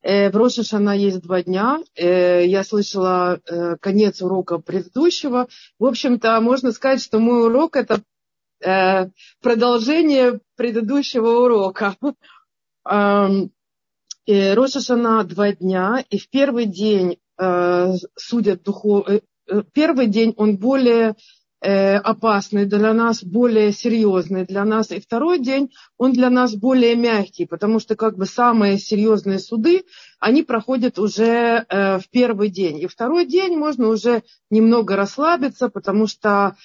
В Рош ха-Шана есть 2 дня. Я слышала конец урока предыдущего. В общем-то, можно сказать, что мой урок – это продолжение предыдущего урока. Рош ха-Шана 2 дня, и в первый день судят первый день он более опасный для нас, более серьезный для нас. И второй день, он для нас более мягкий, потому что как бы самые серьезные суды, они проходят уже в первый день. И второй день можно уже немного расслабиться, потому что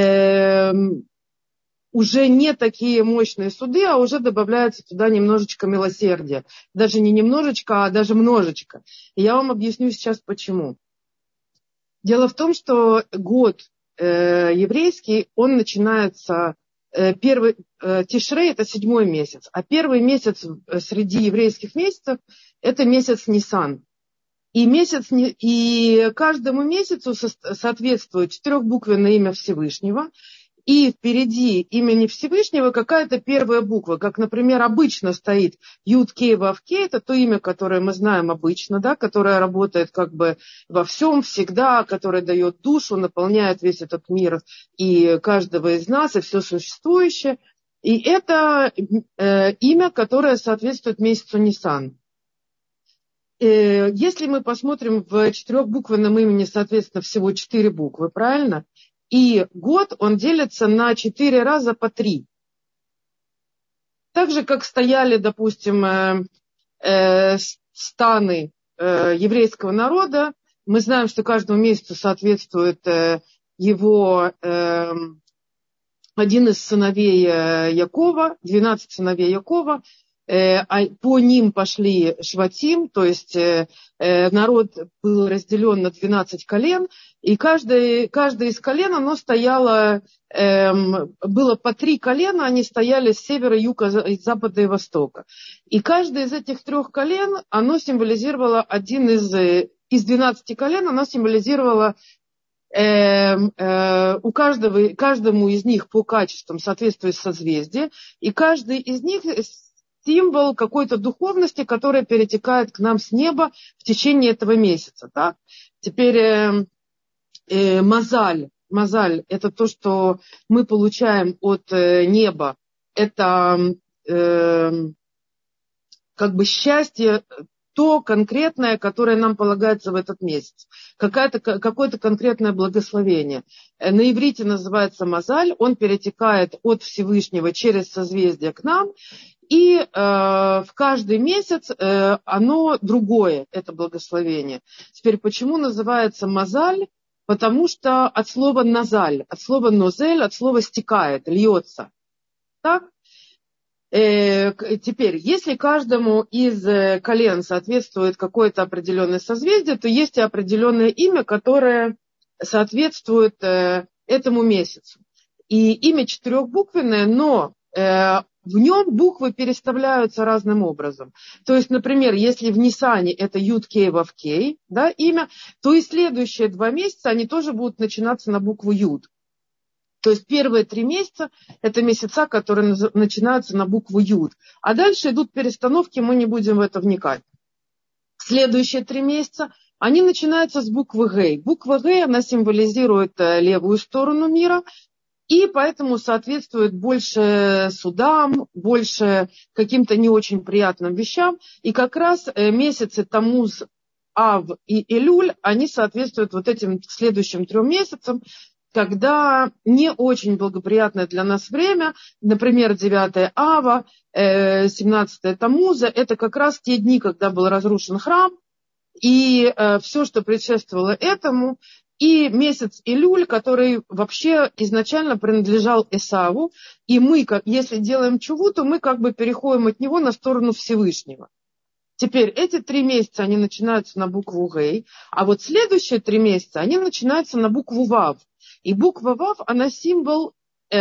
уже не такие мощные суды, а уже добавляется туда немножечко милосердия. Даже не немножечко, а даже множечко. И я вам объясню сейчас почему. Дело в том, что год еврейский, он начинается, первый Тишрей – это 7-й месяц, а первый месяц среди еврейских месяцев – это месяц Нисан. И каждому месяцу соответствует 4-буквенное имя Всевышнего, и впереди имени Всевышнего какая-то первая буква, как, например, обычно стоит Юд Кей Вав Кей, это то имя, которое мы знаем обычно, да, которое работает как бы во всем, всегда, которое дает душу, наполняет весь этот мир и каждого из нас, и все существующее. И это имя, которое соответствует месяцу Нисан. Если мы посмотрим в 4-буквенном имени, соответственно, всего 4 буквы, правильно? И год, он делится на 4 раза по 3. Так же, как стояли, допустим, станы еврейского народа, мы знаем, что каждому месяцу соответствует его один из сыновей Якова, 12 сыновей Якова. По ним пошли шватим, то есть народ был разделен на 12 колен, и каждое из колен, оно стояло, было по 3 колена, они стояли с севера, юга, запада и востока. И каждое из этих 3 колен, оно символизировало из 12 колен, оно символизировало каждому из них по качествам соответствует созвездие, и каждый из них символ какой-то духовности, которая перетекает к нам с неба в течение этого месяца. Так? Теперь мазаль. Мазаль – это то, что мы получаем от неба. Это как бы счастье, то конкретное, которое нам полагается в этот месяц. Какое-то конкретное благословение. На иврите называется мазаль. Он перетекает от Всевышнего через созвездие к нам. И в каждый месяц оно другое, это благословение. Теперь, почему называется мазаль? Потому что от слова назаль, от слова нозель, от слова стекает, льется. Так? Теперь, если каждому из колен соответствует какое-то определенное созвездие, то есть и определенное имя, которое соответствует этому месяцу. И имя 4-буквенное, но в нем буквы переставляются разным образом. То есть, например, если в Нисане это Юд Кей Вав Кей, да, имя, то и следующие 2 месяца они тоже будут начинаться на букву Юд. То есть первые 3 месяца это месяца, которые начинаются на букву Юд. А дальше идут перестановки, мы не будем в это вникать. Следующие 3 месяца они начинаются с буквы Гей. Буква Гей, она символизирует левую сторону мира, и поэтому соответствует больше судам, больше каким-то не очень приятным вещам. И как раз месяцы Тамуз, Ав и Элюль, они соответствуют вот этим следующим 3 месяцам, когда не очень благоприятное для нас время, например, 9 Ава, 17 Тамуза, это как раз те дни, когда был разрушен храм, и все, что предшествовало этому, и месяц Илюль, который вообще изначально принадлежал Эсаву, и мы, если делаем чуву, то мы как бы переходим от него на сторону Всевышнего. Теперь эти 3 месяца, они начинаются на букву Гей, а вот следующие 3 месяца, они начинаются на букву Вав. И буква Вав, она символ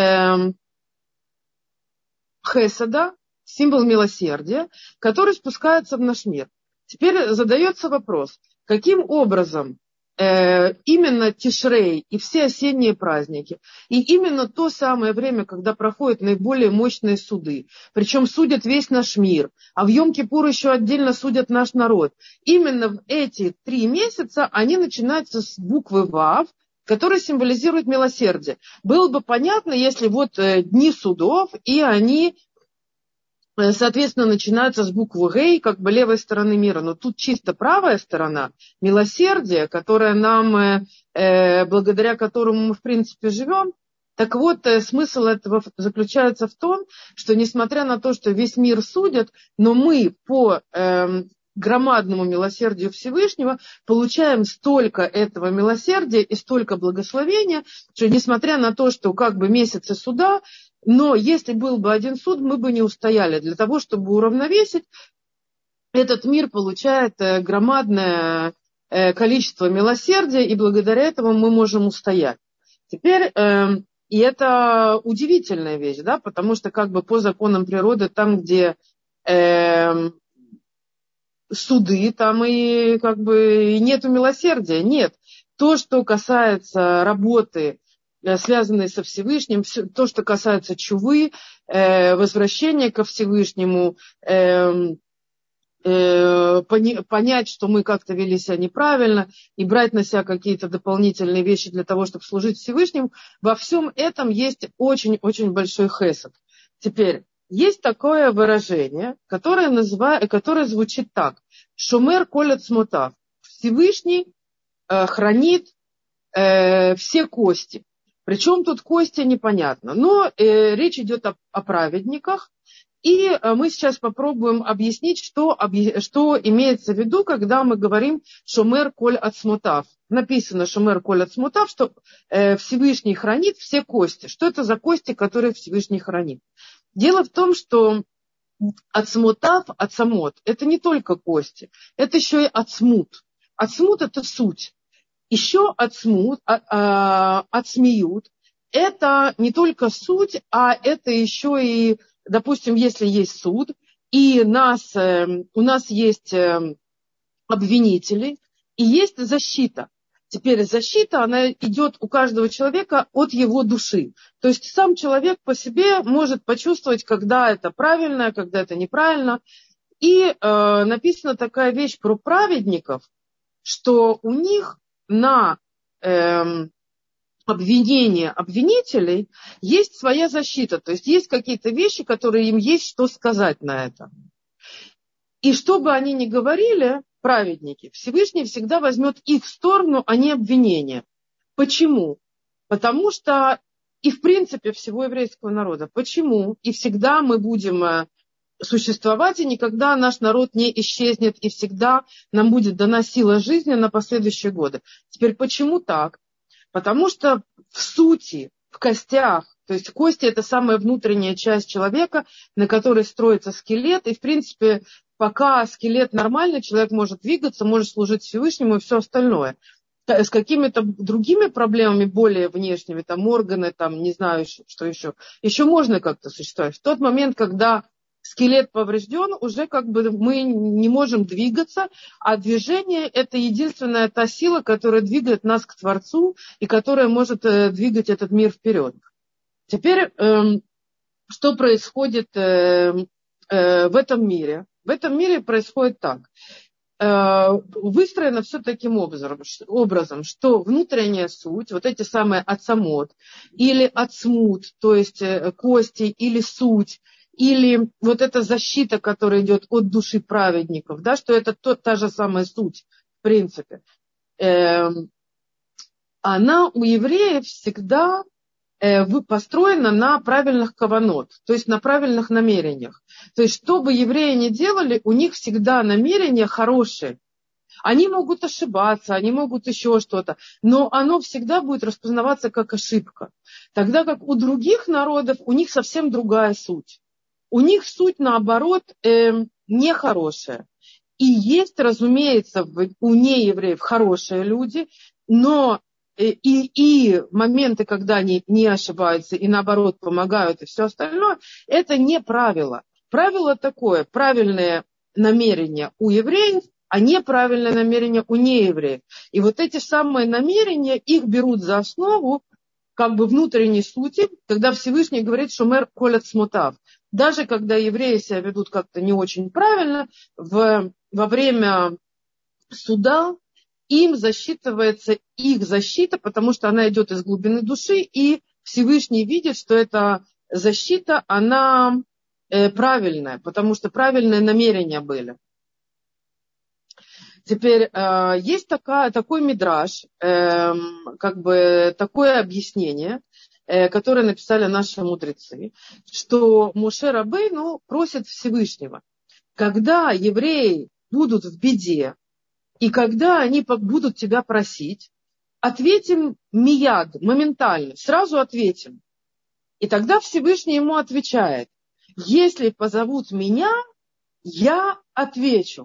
Хесада, символ милосердия, который спускается в наш мир. Теперь задается вопрос, каким образом именно Тишрей и все осенние праздники, и именно то самое время, когда проходят наиболее мощные суды, причем судят весь наш мир, а в Йом-Кипур еще отдельно судят наш народ. Именно в эти 3 месяца они начинаются с буквы Вав, которая символизирует милосердие. Было бы понятно, если вот дни судов, и они, соответственно, начинаются с буквы Гей, как бы левой стороны мира. Но тут чисто правая сторона, милосердие, которое нам, благодаря которому мы, в принципе, живем. Так вот, смысл этого заключается в том, что несмотря на то, что весь мир судят, но мы по громадному милосердию Всевышнего получаем столько этого милосердия и столько благословения, что несмотря на то, что как бы месяцы суда, но если был бы один суд, мы бы не устояли. Для того, чтобы уравновесить, этот мир получает громадное количество милосердия, и благодаря этому мы можем устоять. Теперь, и это удивительная вещь, да, потому что как бы по законам природы, там, где суды, там и как бы нету милосердия, нет. То, что касается работы, связанной со Всевышним, то, что касается чувы, возвращения ко Всевышнему, понять, что мы как-то вели себя неправильно, и брать на себя какие-то дополнительные вещи для того, чтобы служить Всевышнему, во всем этом есть очень-очень большой хесед. Теперь, есть такое выражение, которое звучит так. Шомер колет смотав. Всевышний хранит все кости. Причем тут кости непонятно. Но речь идет о праведниках. И мы сейчас попробуем объяснить, что имеется в виду, когда мы говорим «шомер коль ацмотав». Написано «шомер коль ацмотав», что Всевышний хранит все кости. Что это за кости, которые Всевышний хранит? Дело в том, что ацмотав, ацамот, это не только кости, это еще и ацмут. Ацмут – это суть. Еще ацмут, ацмиют – это не только суть, а это еще и, допустим, если есть суд, и у нас есть обвинители, и есть защита. Теперь защита, она идет у каждого человека от его души. То есть сам человек по себе может почувствовать, когда это правильно, когда это неправильно. И написана такая вещь про праведников, что у них на обвинение обвинителей есть своя защита. То есть есть какие-то вещи, которые им есть что сказать на это. И что бы они ни говорили, праведники, Всевышний всегда возьмет их сторону, а не обвинение. Почему? Потому что и в принципе всего еврейского народа. Почему? И всегда мы будем существовать, и никогда наш народ не исчезнет, и всегда нам будет дана сила жизни на последующие годы. Теперь почему так? Потому что в сути, в костях, то есть кости – это самая внутренняя часть человека, на которой строится скелет, и в принципе пока скелет нормальный, человек может двигаться, может служить Всевышнему и все остальное. С какими-то другими проблемами, более внешними, там органы, там не знаю, что еще можно как-то существовать. В тот момент, когда скелет поврежден, уже как бы мы не можем двигаться, а движение – это единственная та сила, которая двигает нас к Творцу и которая может двигать этот мир вперед. Теперь, что происходит в этом мире? В этом мире происходит так. Выстроено все таким образом, что внутренняя суть, вот эти самые ацамот или ацмут, то есть кости или суть, или вот эта защита, которая идет от души праведников, да, что это та же самая суть, в принципе, она у евреев всегда построена на правильных каванот, то есть на правильных намерениях. То есть, что бы евреи ни делали, у них всегда намерения хорошие. Они могут ошибаться, они могут еще что-то, но оно всегда будет распознаваться как ошибка. Тогда как у других народов, у них совсем другая суть. У них суть, наоборот, нехорошая. И есть, разумеется, у неевреев хорошие люди, но и моменты, когда они не ошибаются и наоборот помогают и все остальное, это не правило. Правило такое, правильное намерение у евреев а неправильное намерение у неевреев. И вот эти самые намерения, их берут за основу как бы внутренней сути, когда Всевышний говорит «шомер колет смутав». Даже когда евреи себя ведут как-то не очень правильно, во время суда им засчитывается их защита, потому что она идет из глубины души, и Всевышний видит, что эта защита, она правильная, потому что правильные намерения были. Теперь есть такой мидраш, как бы такое объяснение, которое написали наши мудрецы, что Моше Рабейну просит Всевышнего, когда евреи будут в беде, и когда они будут тебя просить, ответим мияд, моментально, сразу ответим. И тогда Всевышний ему отвечает, если позовут меня, я отвечу.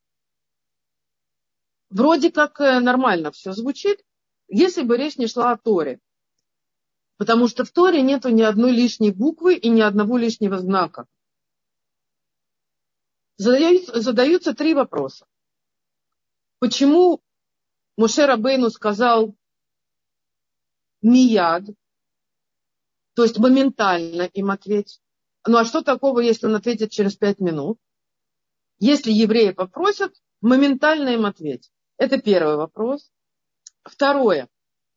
Вроде как нормально все звучит, если бы речь не шла о Торе. Потому что в Торе нету ни одной лишней буквы и ни одного лишнего знака. Задаются 3 вопроса. Почему Моше Рабейну сказал мияд, то есть моментально им ответить? Ну а что такого, если он ответит через 5 минут? Если евреи попросят, моментально им ответить. Это первый вопрос. Второе.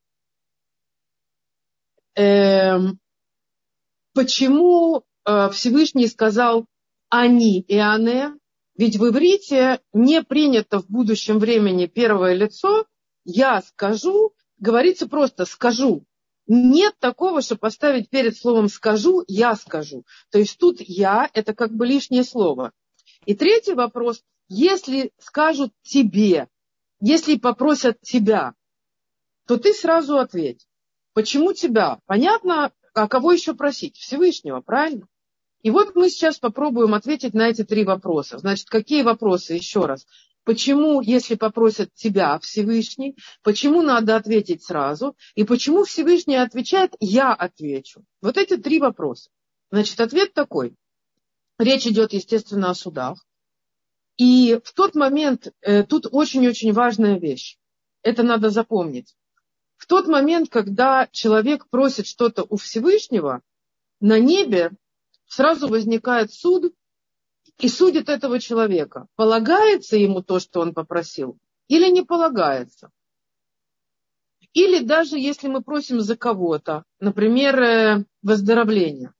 Почему Всевышний сказал «они» и «ане»? Ведь в иврите не принято в будущем времени первое лицо «я скажу», говорится просто «скажу». Нет такого, что поставить перед словом «скажу», «я скажу». То есть тут «я» – это как бы лишнее слово. И третий вопрос – если скажут тебе, если попросят тебя, то ты сразу ответь. Почему тебя? Понятно, а кого еще просить? Всевышнего, правильно? И вот мы сейчас попробуем ответить на эти 3 вопроса. Значит, какие вопросы? Еще раз. Почему, если попросят тебя, Всевышний, почему надо ответить сразу? И почему Всевышний отвечает, я отвечу? Вот эти 3 вопроса. Значит, ответ такой. Речь идет, естественно, о судах. И в тот момент, тут очень-очень важная вещь. Это надо запомнить. В тот момент, когда человек просит что-то у Всевышнего, на небе сразу возникает суд и судит этого человека. Полагается ему то, что он попросил, или не полагается? Или даже если мы просим за кого-то, например, выздоровление,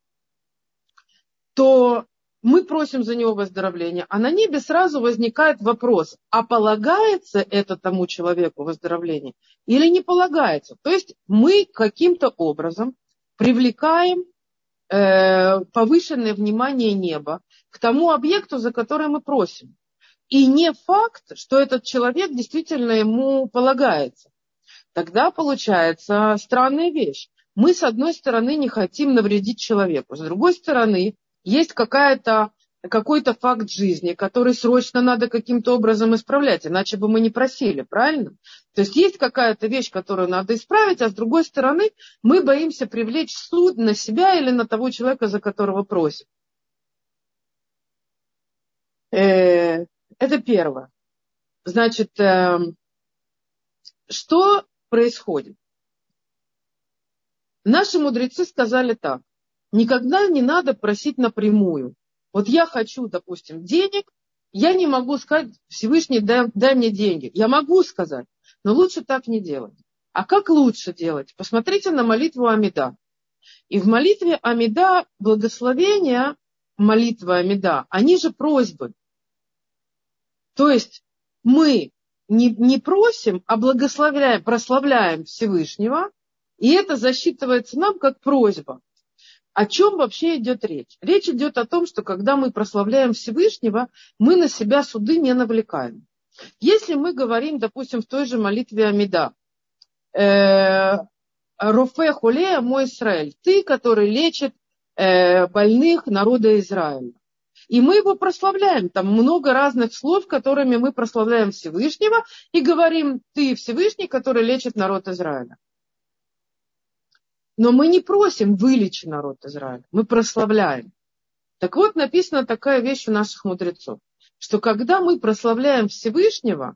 то мы просим за него выздоровления, а на небе сразу возникает вопрос, а полагается это тому человеку выздоровление или не полагается? То есть мы каким-то образом привлекаем повышенное внимание неба к тому объекту, за который мы просим. И не факт, что этот человек действительно ему полагается. Тогда получается странная вещь. Мы, с одной стороны, не хотим навредить человеку. С другой стороны, есть какой-то факт жизни, который срочно надо каким-то образом исправлять, иначе бы мы не просили, правильно? То есть какая-то вещь, которую надо исправить, а с другой стороны, мы боимся привлечь суд на себя или на того человека, за которого просим. Это первое. Значит, что происходит? Наши мудрецы сказали так. Никогда не надо просить напрямую. Вот я хочу, допустим, денег, я не могу сказать, Всевышний, дай мне деньги. Я могу сказать, но лучше так не делать. А как лучше делать? Посмотрите на молитву Амида. И в молитве Амида благословения, молитва Амида, они же просьбы. То есть мы не просим, а благословляем, прославляем Всевышнего, и это засчитывается нам как просьба. О чем вообще идет речь? Речь идет о том, что когда мы прославляем Всевышнего, мы на себя суды не навлекаем. Если мы говорим, допустим, в той же молитве Амида, Рофе Холея мой Израиль, ты, который лечит больных народа Израиля. И мы его прославляем. Там много разных слов, которыми мы прославляем Всевышнего и говорим, ты Всевышний, который лечит народ Израиля. Но мы не просим вылечи народ Израиля, мы прославляем. Так вот, написана такая вещь у наших мудрецов. что когда мы прославляем Всевышнего,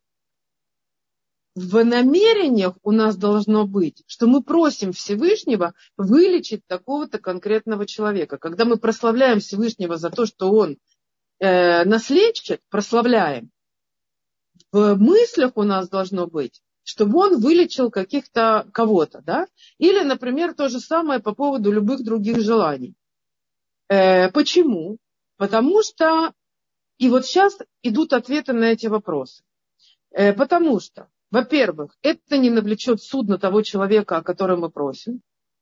в намерениях у нас должно быть, что мы просим Всевышнего вылечить такого-то конкретного человека. Когда мы прославляем Всевышнего за то, что он нас лечит, прославляем, в мыслях у нас должно быть, чтобы он вылечил кого-то. Да? Или, например, то же самое по поводу любых других желаний. Почему? Потому что, и вот сейчас идут ответы на эти вопросы. Потому что, во-первых, это не навлечет суд на того человека, о котором мы просим.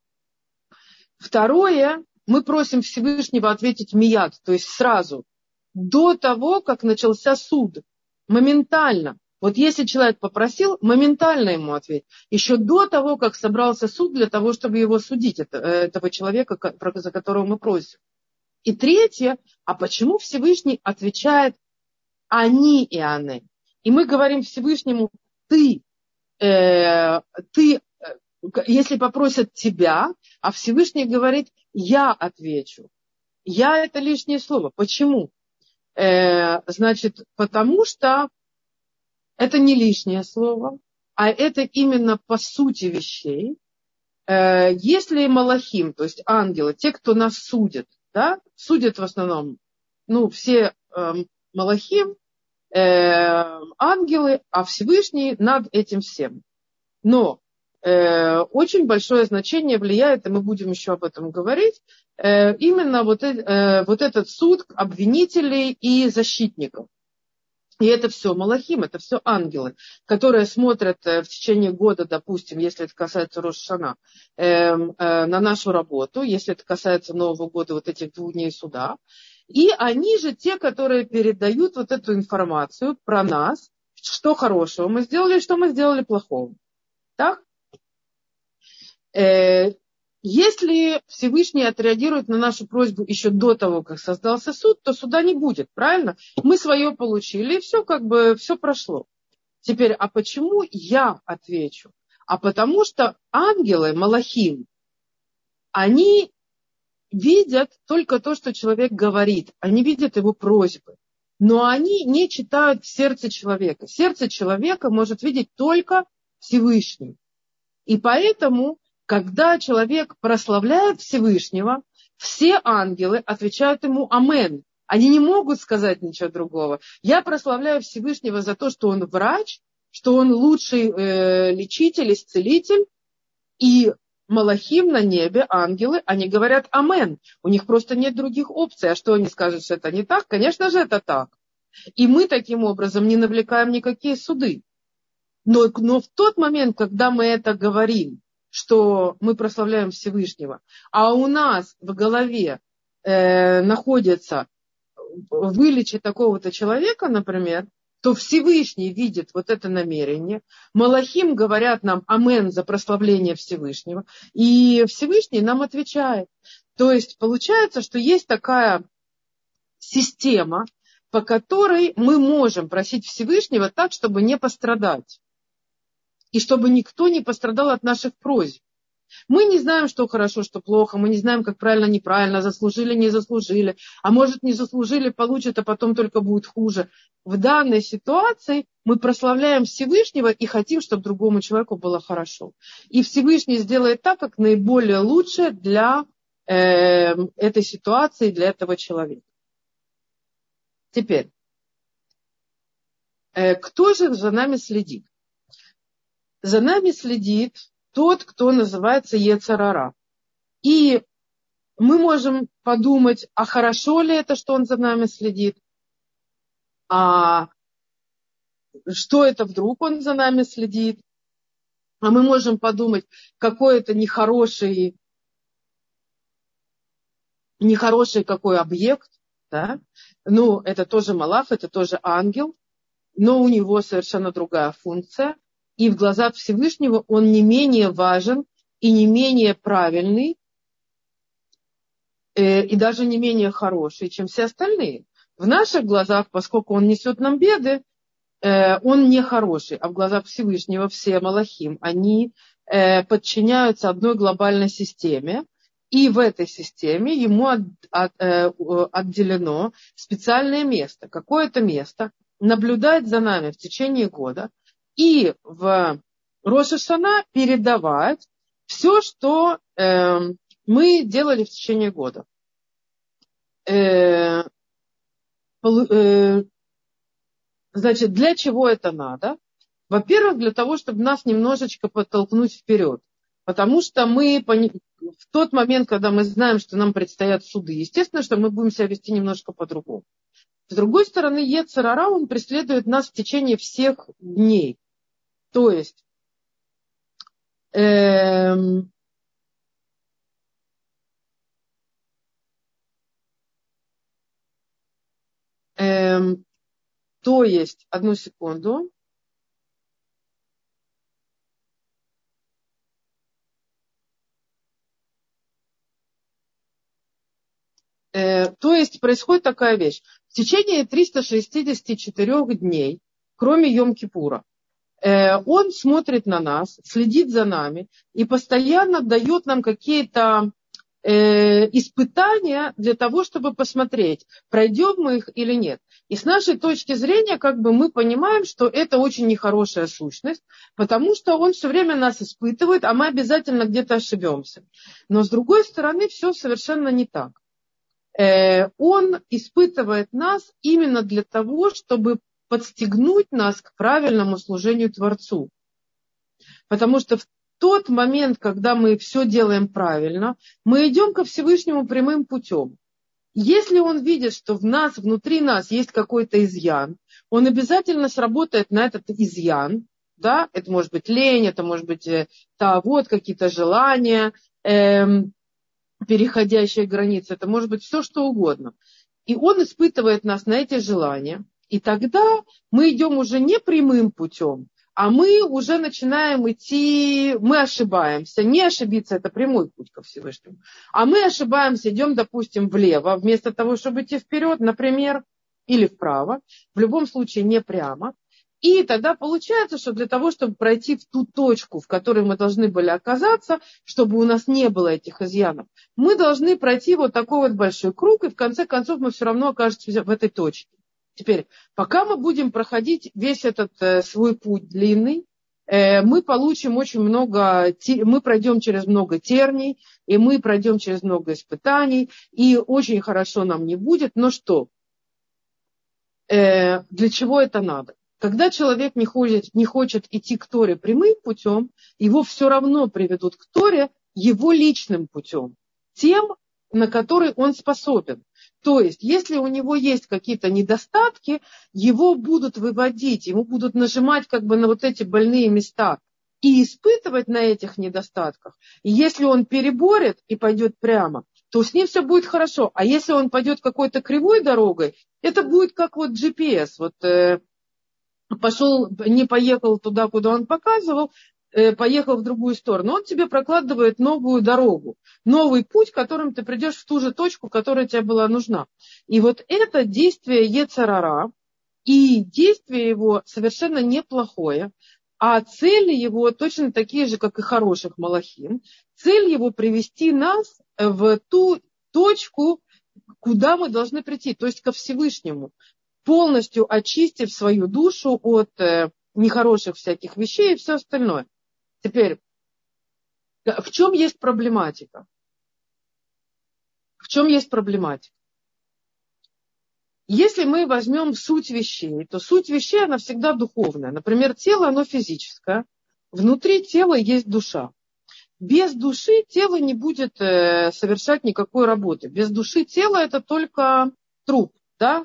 Второе, мы просим Всевышнего ответить мияд, то есть сразу, до того, как начался суд, моментально. Вот если человек попросил, моментально ему ответить. Еще до того, как собрался суд для того, чтобы его судить, этого человека, за которого мы просим. И третье, а почему Всевышний отвечает «они» и «аны»? И мы говорим Всевышнему ты, если попросят тебя, а Всевышний говорит, я отвечу. Я – это лишнее слово. Почему? Значит, потому что это не лишнее слово, а это именно по сути вещей. Если малахим, то есть ангелы, те, кто нас судят, да, судят в основном, все малахим, ангелы, а Всевышний над этим всем. Но очень большое значение влияет, и мы будем еще об этом говорить, именно вот этот суд обвинителей и защитников. И это все малахим, это все ангелы, которые смотрят в течение года, допустим, если это касается Рош ха-Шана, на нашу работу, если это касается Нового года, вот этих 2 дней суда. И они же те, которые передают вот эту информацию про нас, что хорошего мы сделали, что мы сделали плохого. Так? Если Всевышний отреагирует на нашу просьбу еще до того, как создался суд, то суда не будет, правильно? Мы свое получили, и все все прошло. Теперь, а почему я отвечу? А потому что ангелы, малахим, они видят только то, что человек говорит. Они видят его просьбы. Но они не читают в сердце человека. Сердце человека может видеть только Всевышний. И поэтому, когда человек прославляет Всевышнего, все ангелы отвечают ему «Амен». Они не могут сказать ничего другого. Я прославляю Всевышнего за то, что он врач, что он лучший лечитель, исцелитель. И малахим на небе, ангелы, они говорят «Амен». У них просто нет других опций. А что они скажут, что это не так? Конечно же, это так. И мы таким образом не навлекаем никакие суды. Но в тот момент, когда мы это говорим, что мы прославляем Всевышнего, а у нас в голове находится вылечить такого-то человека, например, то Всевышний видит вот это намерение. Малахим говорят нам «Амен» за прославление Всевышнего. И Всевышний нам отвечает. То есть получается, что есть такая система, по которой мы можем просить Всевышнего так, чтобы не пострадать. И чтобы никто не пострадал от наших просьб. Мы не знаем, что хорошо, что плохо, мы не знаем, как правильно, неправильно, заслужили, не заслужили, а может, не заслужили, получат, а потом только будет хуже. В данной ситуации мы прославляем Всевышнего и хотим, чтобы другому человеку было хорошо. И Всевышний сделает так, как наиболее лучшее для этой ситуации, для этого человека. Теперь, кто же за нами следит? За нами следит тот, кто называется Йецер ара. И мы можем подумать, а хорошо ли это, что он за нами следит? А что это вдруг он за нами следит? А мы можем подумать, какой это нехороший какой объект. Да? Это тоже малах, это тоже ангел, но у него совершенно другая функция. И в глазах Всевышнего он не менее важен и не менее правильный, и даже не менее хороший, чем все остальные. В наших глазах, поскольку он несет нам беды, он не хороший, а в глазах Всевышнего все малахим, они подчиняются одной глобальной системе, И в этой системе ему отделено специальное место. Какое-то место наблюдать за нами в течение года и в Рош ха-Шана передавать все, что мы делали в течение года. Значит, для чего это надо? Во-первых, для того, чтобы нас немножечко подтолкнуть вперед. Потому что мы в тот момент, когда мы знаем, что нам предстоят суды, естественно, что мы будем себя вести немножко по-другому. С другой стороны, йецер ара, он преследует нас в течение всех дней. То есть, одну секунду. То есть происходит такая вещь. В течение 364 дней, кроме Йом-Кипура, он смотрит на нас, следит за нами и постоянно дает нам какие-то испытания для того, чтобы посмотреть, пройдем мы их или нет. И с нашей точки зрения, мы понимаем, что это очень нехорошая сущность, потому что он все время нас испытывает, а мы обязательно где-то ошибемся. Но с другой стороны, все совершенно не так. Он испытывает нас именно для того, чтобы подстегнуть нас к правильному служению Творцу. Потому что в тот момент, когда мы все делаем правильно, мы идем ко Всевышнему прямым путем. Если он видит, что внутри нас есть какой-то изъян, он обязательно сработает на этот изъян. Да? Это может быть лень, это может быть какие-то желания, переходящие границы, это может быть все, что угодно. И он испытывает нас на эти желания. И тогда мы идем уже не прямым путем, а мы уже начинаем идти, мы ошибаемся. Не ошибиться – это прямой путь ко Всевышнему. А мы ошибаемся, идем, допустим, влево, вместо того, чтобы идти вперед, например, или вправо. В любом случае не прямо. И тогда получается, что для того, чтобы пройти в ту точку, в которой мы должны были оказаться, чтобы у нас не было этих изъянов, мы должны пройти вот такой вот большой круг, и в конце концов мы все равно окажемся в этой точке. Теперь, пока мы будем проходить весь этот свой путь длинный, мы получим очень много, мы пройдем через много терний, и мы пройдем через много испытаний, и очень хорошо нам не будет. Но что? Для чего это надо? Когда человек не хочет идти к Торе прямым путем, его все равно приведут к Торе его личным путем, тем, на который он способен. То есть, если у него есть какие-то недостатки, его будут выводить, ему будут нажимать на вот эти больные места и испытывать на этих недостатках. И если он переборет и пойдет прямо, то с ним все будет хорошо. А если он пойдет какой-то кривой дорогой, это будет как GPS. Не поехал туда, куда он показывал, поехал в другую сторону. Он тебе прокладывает новую дорогу, новый путь, которым ты придешь в ту же точку, которая тебе была нужна. И вот это действие йецер ара, и действие его совершенно неплохое, а цели его точно такие же, как и хороших малахим. Цель его привести нас в ту точку, куда мы должны прийти, то есть ко Всевышнему, полностью очистив свою душу от нехороших всяких вещей и все остальное. Теперь, в чем есть проблематика? В чем есть проблематика? Если мы возьмем суть вещей, то суть вещей, она всегда духовная. Например, тело, оно физическое. Внутри тела есть душа. Без души тело не будет совершать никакой работы. Без души тело это только труп. Да?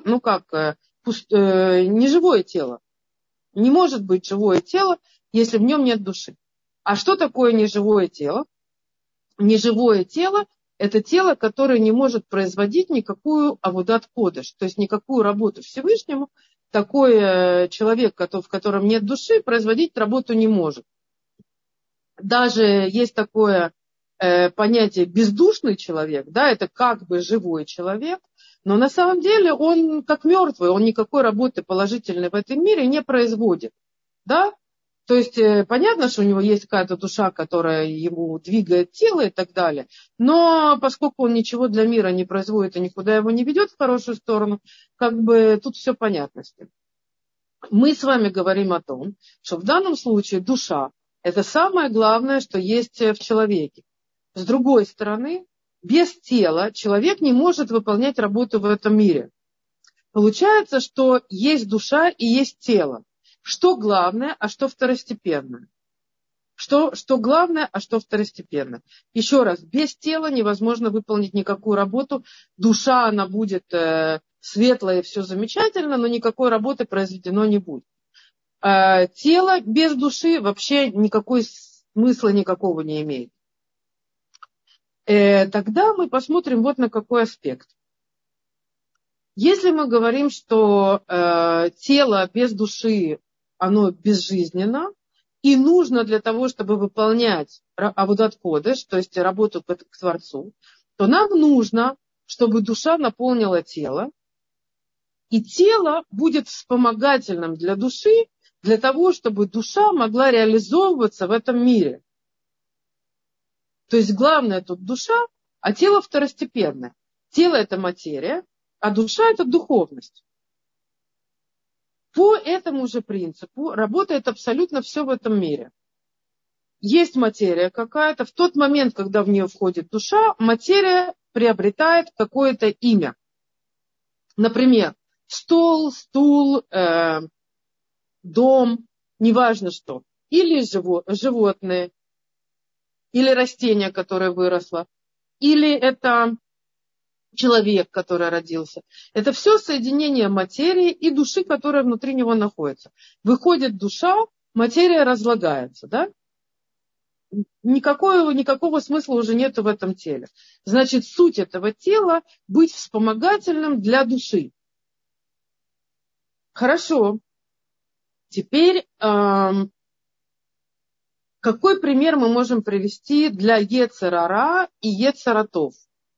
Неживое тело. Не может быть живое тело, если в нем нет души. А что такое неживое тело? Неживое тело – это тело, которое не может производить никакую авудат кодеш, то есть никакую работу Всевышнему. Такой человек, в котором нет души, производить работу не может. Даже есть такое понятие бездушный человек, да, это как бы живой человек, но на самом деле он как мертвый, он никакой работы положительной в этом мире не производит. Да? То есть понятно, что у него есть какая-то душа, которая ему двигает тело и так далее, но поскольку он ничего для мира не производит и никуда его не ведет в хорошую сторону, как бы тут все понятно с ним. Мы с вами говорим о том, что в данном случае душа – это самое главное, что есть в человеке. С другой стороны, без тела человек не может выполнять работу в этом мире. Получается, что есть душа и есть тело. Что главное, а что второстепенное? Что главное, а что второстепенное? Еще раз, без тела невозможно выполнить никакую работу. Душа, она будет светлая и все замечательно, но никакой работы произведено не будет. Тело без души вообще никакой смысла никакого не имеет. Тогда мы посмотрим вот на какой аспект. Если мы говорим, что тело без души, оно безжизненно, и нужно для того, чтобы выполнять аводат кодеш, то есть работу к Творцу, то нам нужно, чтобы душа наполнила тело, и тело будет вспомогательным для души, для того, чтобы душа могла реализовываться в этом мире. То есть главное тут душа, а тело второстепенное. Тело – это материя, а душа – это духовность. По этому же принципу работает абсолютно все в этом мире. Есть материя какая-то, в тот момент, когда в нее входит душа, материя приобретает какое-то имя. Например, стол, стул, дом, неважно что. Или животные, или растение, которое выросло, или это человек, который родился. Это все соединение материи и души, которая внутри него находится. Выходит душа, материя разлагается, да? Никакого смысла уже нет в этом теле. Значит, суть этого тела – быть вспомогательным для души. Хорошо. Теперь какой пример мы можем привести для Йецер ара и Йецер тов?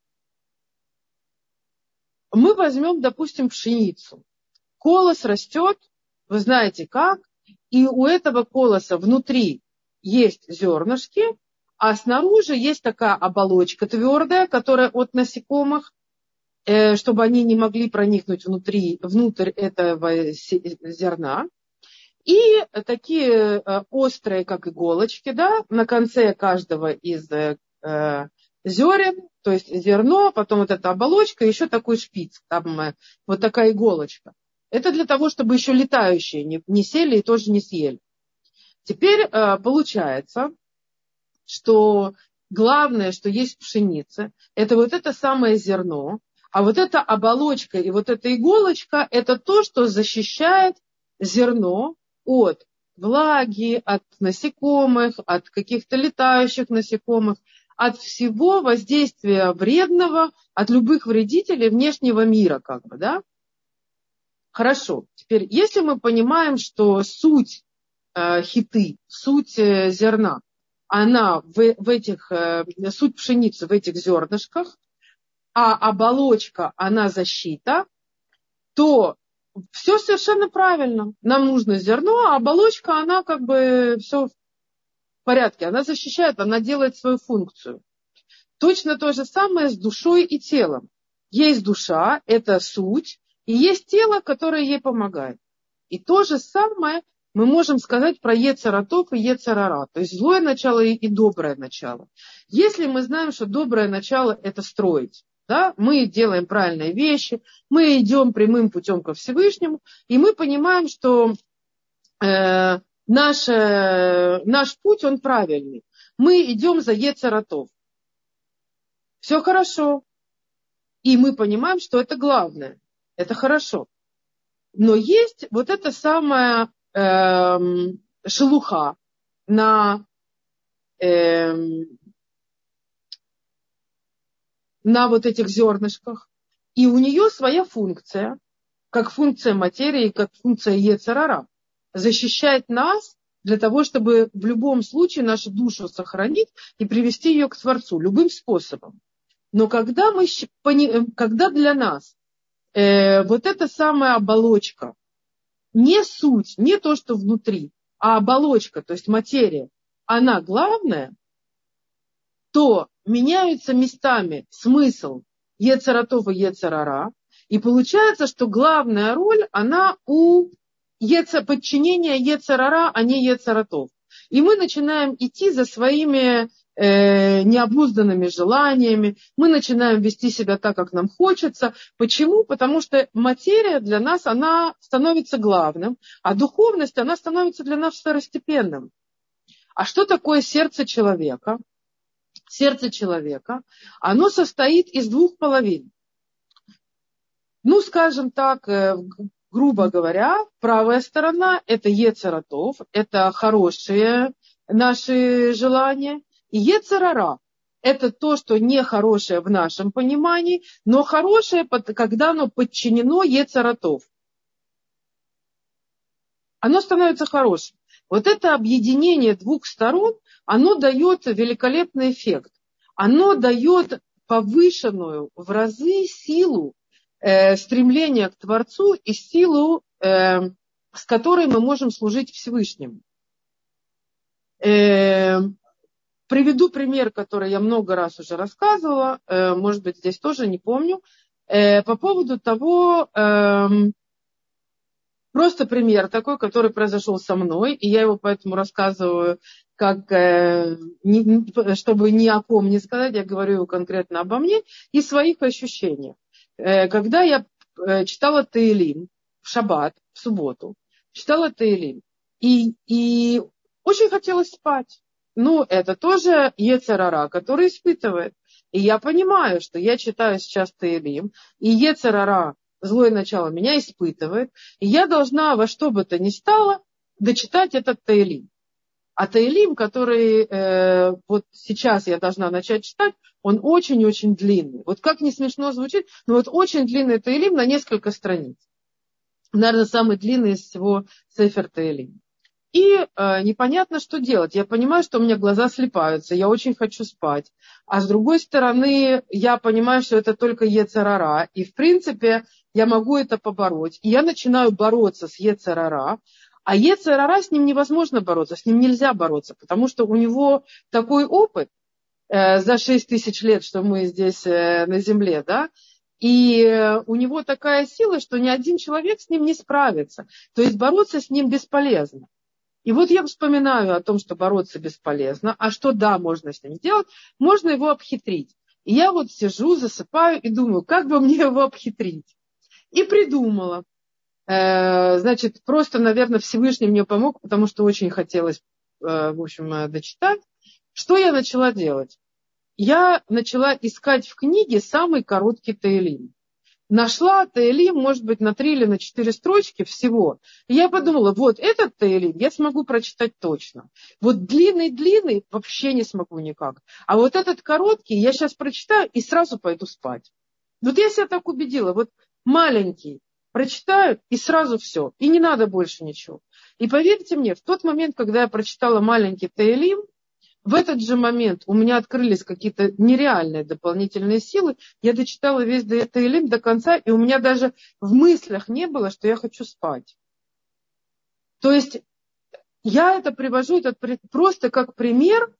Мы возьмем, допустим, пшеницу. Колос растет, вы знаете как, и у этого колоса внутри есть зернышки, а снаружи есть такая оболочка твердая, которая от насекомых, чтобы они не могли проникнуть внутрь этого зерна. И такие острые, как иголочки, да, на конце каждого из зерен, то есть зерно, потом вот эта оболочка, еще такой шпиц, там вот такая иголочка. Это для того, чтобы еще летающие не сели и тоже не съели. Теперь получается, что главное, что есть в пшенице, это вот это самое зерно, а вот эта оболочка и вот эта иголочка, это то, что защищает зерно от влаги, от насекомых, от каких-то летающих насекомых, от всего воздействия вредного, от любых вредителей внешнего мира, как бы, да? Хорошо. Теперь, если мы понимаем, что суть хиты, суть зерна, она суть пшеницы в этих зернышках, а оболочка, она защита, то все совершенно правильно. Нам нужно зерно, а оболочка, она как бы все в порядке. Она защищает, она делает свою функцию. Точно то же самое с душой и телом. Есть душа, это суть, и есть тело, которое ей помогает. И то же самое мы можем сказать про Йецер тов и Йецер ара, то есть злое начало и доброе начало. Если мы знаем, что доброе начало – это строить, да, мы делаем правильные вещи, мы идем прямым путем ко Всевышнему, и мы понимаем, что наш путь, он правильный. Мы идем за Йецер тов. Все хорошо. И мы понимаем, что это главное. Это хорошо. Но есть вот эта самая шелуха на вот этих зернышках. И у нее своя функция, как функция материи, как функция Йецер ара. Защищать нас для того, чтобы в любом случае нашу душу сохранить и привести ее к Творцу любым способом. Но когда для нас вот эта самая оболочка, не суть, не то, что внутри, а оболочка, то есть материя, она главная, то меняются местами смысл Ецер-Тов и Ецер-Ара, и получается, что главная роль, она у подчинения Ецер-Ара, а не Ецер-Тов. И мы начинаем идти за своими необузданными желаниями, мы начинаем вести себя так, как нам хочется. Почему? Потому что материя для нас, она становится главным, а духовность, она становится для нас второстепенным. А что такое сердце человека? Сердце человека, оно состоит из двух половин. Ну, скажем так, грубо говоря, правая сторона – это Ецер-Тов, это хорошие наши желания. И Ецер-Ара – это то, что нехорошее в нашем понимании, но хорошее, когда оно подчинено Ецер-Тов. Оно становится хорошим. Вот это объединение двух сторон, оно дает великолепный эффект. Оно дает повышенную в разы силу стремления к Творцу и силу, с которой мы можем служить Всевышнему. Приведу пример, который я много раз уже рассказывала, может быть, здесь тоже не помню, по поводу того, просто пример такой, который произошел со мной, и я его поэтому рассказываю, как, чтобы ни о ком не сказать, я говорю его конкретно обо мне и своих ощущениях. Когда я читала Теилим в шаббат, в субботу, читала Теилим, и очень хотелось спать. Ну, это тоже Ецер-Ара, который испытывает. И я понимаю, что я читаю сейчас Теилим, и Ецер-Ара, злое начало, меня испытывает, и я должна во что бы то ни стало дочитать этот Теилим. А Теилим, который вот сейчас я должна начать читать, он очень-очень длинный. Вот как не смешно звучит, но вот очень длинный Теилим на несколько страниц. Наверное, самый длинный из всего Сефер Теилим. И непонятно, что делать. Я понимаю, что у меня глаза слипаются, я очень хочу спать. А с другой стороны, я понимаю, что это только Ецер-Ара. И, в принципе, я могу это побороть. И я начинаю бороться с Ецер-Ара. А Ецер-Ара, с ним невозможно бороться, с ним нельзя бороться, потому что у него такой опыт за 6 тысяч лет, что мы здесь на земле, да, и у него такая сила, что ни один человек с ним не справится. То есть бороться с ним бесполезно. И вот я вспоминаю о том, что бороться бесполезно, а что да, можно с ним сделать, можно его обхитрить. И я вот сижу, засыпаю и думаю, как бы мне его обхитрить. И придумала. Значит, просто, наверное, Всевышний мне помог, потому что очень хотелось, в общем, дочитать. Что я начала делать? Я начала искать в книге самый короткий Теилим. Нашла Теилим, может быть, на 3 или на 4 строчки всего. И я подумала, вот этот Теилим я смогу прочитать точно. Вот длинный вообще не смогу никак. А вот этот короткий я сейчас прочитаю и сразу пойду спать. Вот я себя так убедила. Вот маленький прочитаю и сразу все. И не надо больше ничего. И поверьте мне, в тот момент, когда я прочитала маленький Теилим, в этот же момент у меня открылись какие-то нереальные дополнительные силы. Я дочитала весь Теилим до конца, и у меня даже в мыслях не было, что я хочу спать. То есть я это привожу просто как пример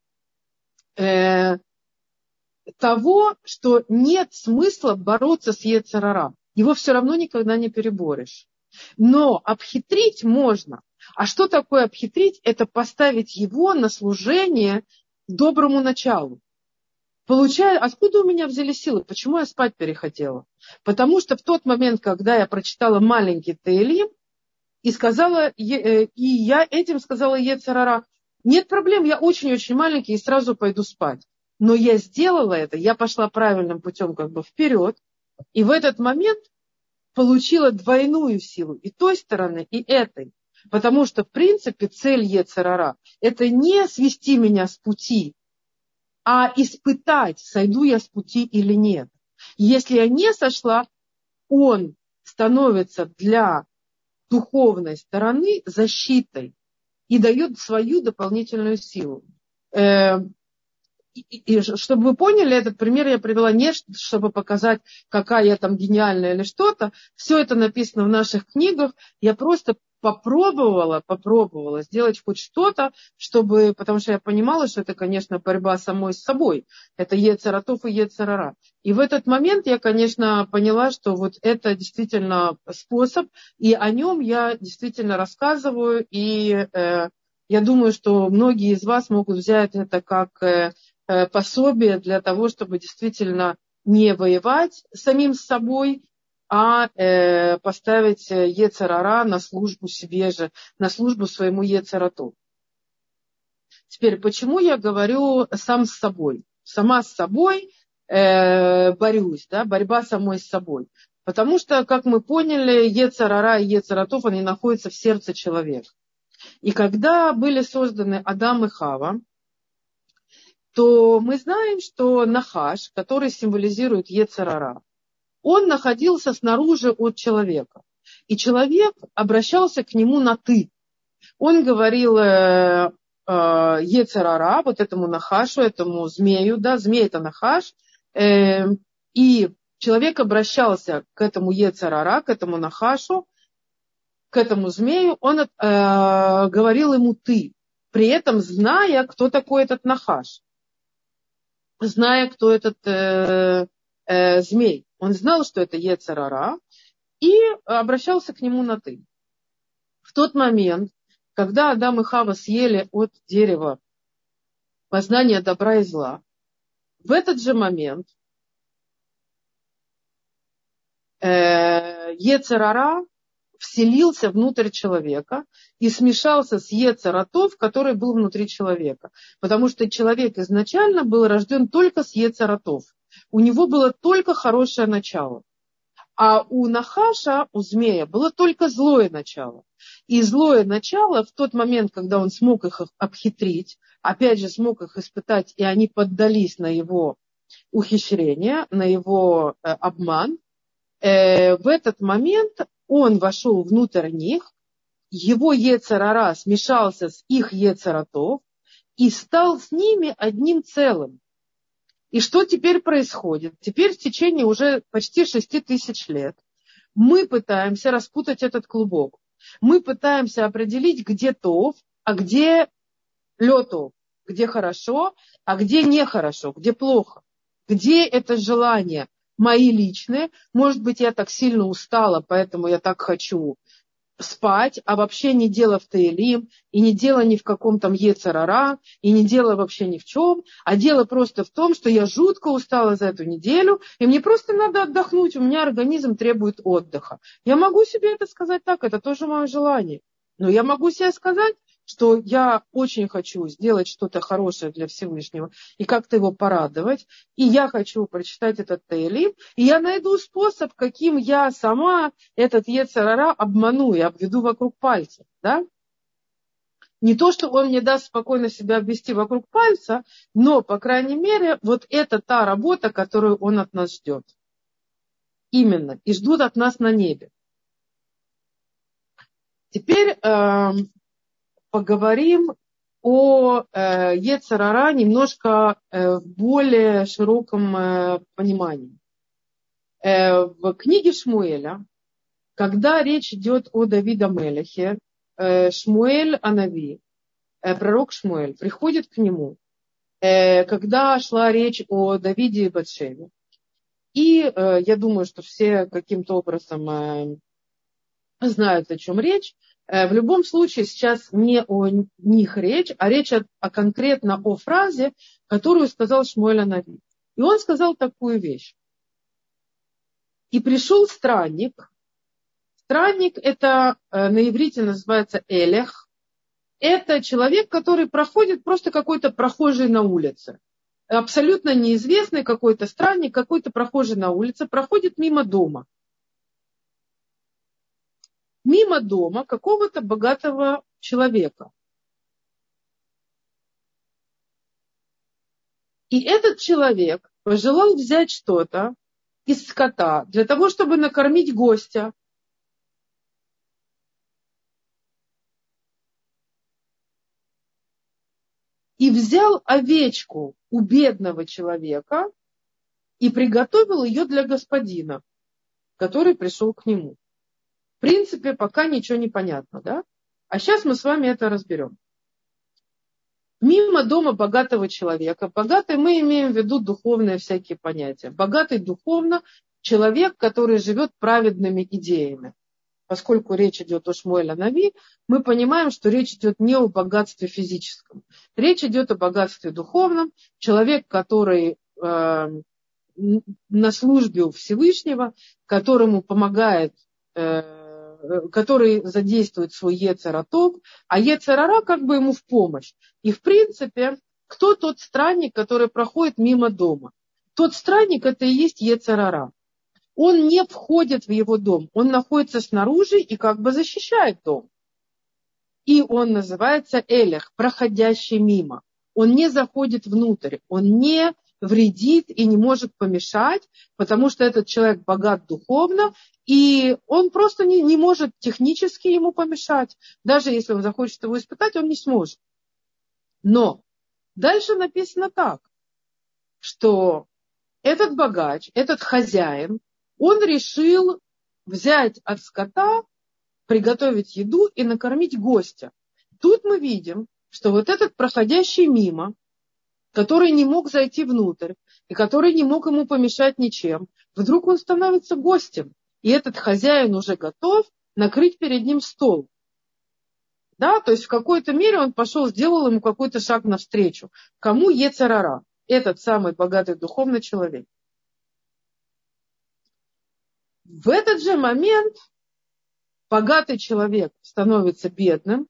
того, что нет смысла бороться с Ецер-Ара. Его все равно никогда не переборешь. Но обхитрить можно. А что такое обхитрить? Это поставить его на служение доброму началу. Откуда у меня взялись силы? Почему я спать перехотела? Потому что в тот момент, когда я прочитала маленький Теилим, и я этим сказала Ецер-Ара, нет проблем, я очень-очень маленький и сразу пойду спать. Но я сделала это, я пошла правильным путем как бы вперед, и в этот момент получила двойную силу и той стороны, и этой. Потому что, в принципе, цель Ецер-Ара – это не свести меня с пути, а испытать, сойду я с пути или нет. Если я не сошла, он становится для духовной стороны защитой и дает свою дополнительную силу. И чтобы вы поняли, этот пример я привела не чтобы показать, какая я там гениальная или что-то. Все это написано в наших книгах. Я просто попробовала сделать хоть что-то, чтобы, потому что я понимала, что это, конечно, борьба самой с собой. Это йецер а-тов и йецер ара. И в этот момент я, конечно, поняла, что вот это действительно способ, и о нем я действительно рассказываю, и я думаю, что многие из вас могут взять это как пособие для того, чтобы действительно не воевать самим с собой, а поставить йецер ара на службу себе же, на службу своему йецер а-тов. Теперь, почему я говорю сам с собой? Сама с собой борюсь, да, борьба самой с собой. Потому что, как мы поняли, йецер ара и йецер а-тов, они находятся в сердце человека. И когда были созданы Адам и Хава, то мы знаем, что Нахаш, который символизирует йецер ара, он находился снаружи от человека. И человек обращался к нему на «ты». Он говорил йецер ара, вот этому Нахашу, этому змею, да, змей это Нахаш, и человек обращался к этому йецер ара, к этому Нахашу, к этому змею, он говорил ему «ты», при этом зная, кто такой этот Нахаш, зная, кто этот змей. Он знал, что это йецер ара, и обращался к нему на «ты». В тот момент, когда Адам и Хава съели от дерева познания добра и зла, в этот же момент йецер ара вселился внутрь человека и смешался с йецер а-тов, который был внутри человека. Потому что человек изначально был рожден только с йецер а-тов. У него было только хорошее начало. А у Нахаша, у змея, было только злое начало. И злое начало в тот момент, когда он смог их обхитрить, опять же смог их испытать, и они поддались на его ухищрение, на его обман, в этот момент он вошел внутрь них, его йецер ара смешался с их йецер а-тов и стал с ними одним целым. И что теперь происходит? Теперь в течение уже почти 6000 лет мы пытаемся распутать этот клубок. Мы пытаемся определить, где тов, а где летов, где хорошо, а где нехорошо, где плохо. Где это желание мои личные. Может быть, я так сильно устала, поэтому я так хочу спать, а вообще не дело в Теилим, и не дело ни в каком там йецер ара, и не дело вообще ни в чем, а дело просто в том, что я жутко устала за эту неделю, и мне просто надо отдохнуть, у меня организм требует отдыха. Я могу себе это сказать так, это тоже мое желание. Но я могу себе сказать, что я очень хочу сделать что-то хорошее для Всевышнего и как-то его порадовать, и я хочу прочитать этот Теилим, и я найду способ, каким я сама этот йецер ара обману и обведу вокруг пальца. Да? Не то, что он мне даст спокойно себя обвести вокруг пальца, но, по крайней мере, вот это та работа, которую он от нас ждет. Именно. И ждут от нас на небе. Теперь поговорим о йецер ара немножко в более широком понимании. В книге Шмуэля, когда речь идет о Давиде Мелехе, Шмуэль Анави, пророк Шмуэль, приходит к нему, когда шла речь о Давиде и Батшеве. И я думаю, что все каким-то образом знают, о чем речь. В любом случае сейчас не о них речь, а речь конкретно о фразе, которую сказал Шмуэль Анави. И он сказал такую вещь. И пришел странник. Странник это на иврите называется элех. Это человек, который проходит просто какой-то прохожий на улице. Абсолютно неизвестный какой-то странник, какой-то прохожий на улице проходит мимо дома. Мимо дома какого-то богатого человека. И этот человек пожелал взять что-то из скота для того, чтобы накормить гостя. И взял овечку у бедного человека и приготовил ее для господина, который пришел к нему. В принципе, пока ничего не понятно, да? А сейчас мы с вами это разберем. Мимо дома богатого человека. Богатый мы имеем в виду духовные всякие понятия. Богатый духовно человек, который живет праведными идеями. Поскольку речь идет о Шмуэль ха-Нави, мы понимаем, что речь идет не о богатстве физическом. Речь идет о богатстве духовном. Человек, который на службе у Всевышнего, которому помогает, который задействует свой Йецер ха-Тов, а Йецер ха-Ра как бы ему в помощь. И в принципе, кто тот странник, который проходит мимо дома? Тот странник это и есть Йецер ха-Ра. Он не входит в его дом, он находится снаружи и как бы защищает дом. И он называется Элех, проходящий мимо. Он не заходит внутрь, он не вредит и не может помешать, потому что этот человек богат духовно, и он просто не может технически ему помешать. Даже если он захочет его испытать, он не сможет. Но дальше написано так, что этот богач, этот хозяин, он решил взять от скота, приготовить еду и накормить гостя. Тут мы видим, что вот этот проходящий мимо, который не мог зайти внутрь, и который не мог ему помешать ничем, вдруг он становится гостем. И этот хозяин уже готов накрыть перед ним стол. Да, то есть в какой-то мере он пошел, сделал ему какой-то шаг навстречу. Кому? Йецер ха-Ра, этот самый богатый духовный человек. В этот же момент богатый человек становится бедным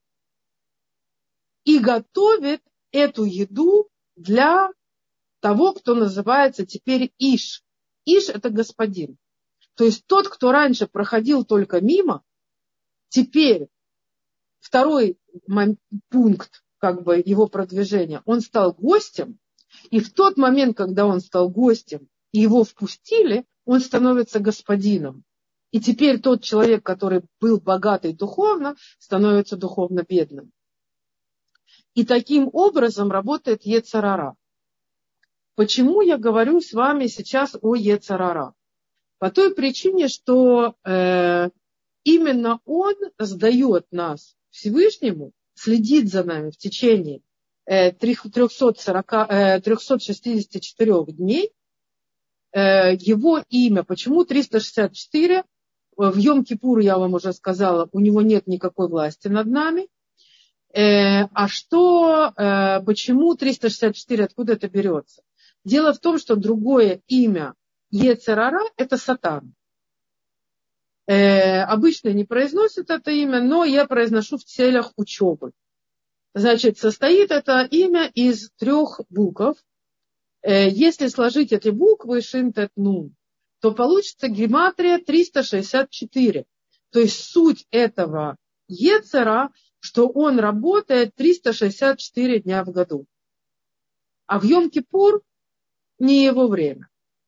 и готовит эту еду для того, кто называется теперь Иш. Иш – это господин. То есть тот, кто раньше проходил только мимо, теперь второй пункт как бы его продвижения, он стал гостем, и в тот момент, когда он стал гостем и его впустили, он становится господином. И теперь тот человек, который был богатый духовно, становится духовно бедным. И таким образом работает Йецер ха-Ра. Почему я говорю с вами сейчас о Йецер ха-Ра? По той причине, что именно он сдает нас Всевышнему, следит за нами в течение 364 дней. Его имя, почему 364? В Йом-Кипур, я вам уже сказала, у него нет никакой власти над нами. Почему 364, откуда это берется? Дело в том, что другое имя Йецер ха-Ра – это Сатан. Обычно не произносят это имя, но я произношу в целях учебы. Значит, состоит это имя из 3 букв. Если сложить эти буквы Шин Тет Нун, то получится гематрия 364. То есть суть этого Йецера, что он работает 364 дня в году. А в Йом-Кипур не его время.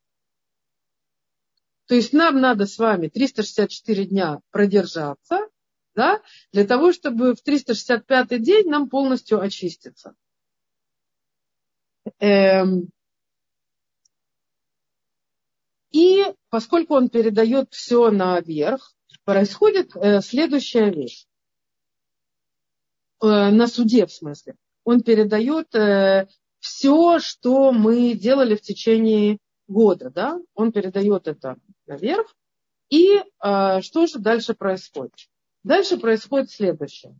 То есть нам надо с вами 364 дня продержаться, да, для того, чтобы в 365 день нам полностью очиститься. И поскольку он передает все наверх, происходит следующая вещь. На суде, в смысле. Он передает все, что мы делали в течение года. Да? Он передает это наверх. И что же дальше происходит? Дальше происходит следующее.